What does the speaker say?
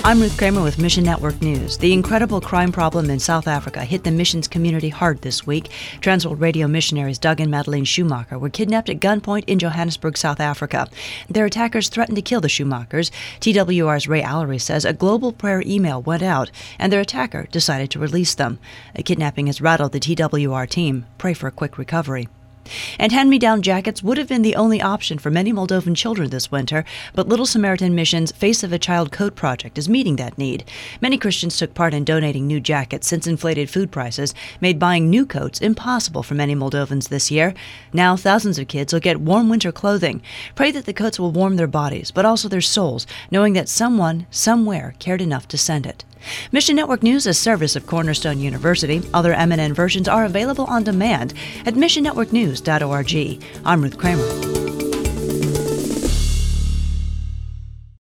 I'm Ruth Kramer with Mission Network News. The incredible crime problem in South Africa hit the missions community hard this week. Transworld Radio missionaries Doug and Madeleine Schumacher were kidnapped at gunpoint in Johannesburg, South Africa. Their attackers threatened to kill the Schumachers. TWR's Ray Allery says a global prayer email went out, and their attacker decided to release them. A kidnapping has rattled the TWR team. Pray for a quick recovery. And hand-me-down jackets would have been the only option for many Moldovan children this winter, but Little Samaritan Mission's Face of a Child coat project is meeting that need. Many Christians took part in donating new jackets since inflated food prices made buying new coats impossible for many Moldovans this year. Now thousands of kids will get warm winter clothing. Pray that the coats will warm their bodies, but also their souls, knowing that someone, somewhere, cared enough to send it. Mission Network News is a service of Cornerstone University. Other MNN versions are available on demand at missionnetworknews.org. I'm Ruth Kramer.